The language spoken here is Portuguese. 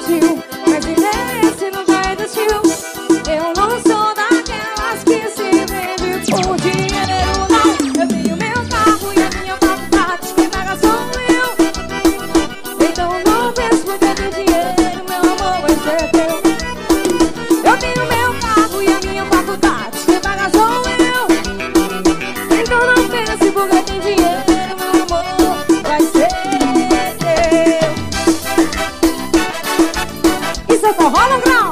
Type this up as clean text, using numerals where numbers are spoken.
pediu, mas interesse nunca existiu. Eu não sou daquelas que se vende por dinheiro, não. Eu tenho meu carro e a minha faculdade, quem paga sou eu. Então não pense porque tem dinheiro, meu amor vai ser teu. Eu tenho meu carro e a minha faculdade, quem paga sou eu. Então não pense porque tem dinheiro, meu amor vai ser teu. Isso é forró no grau.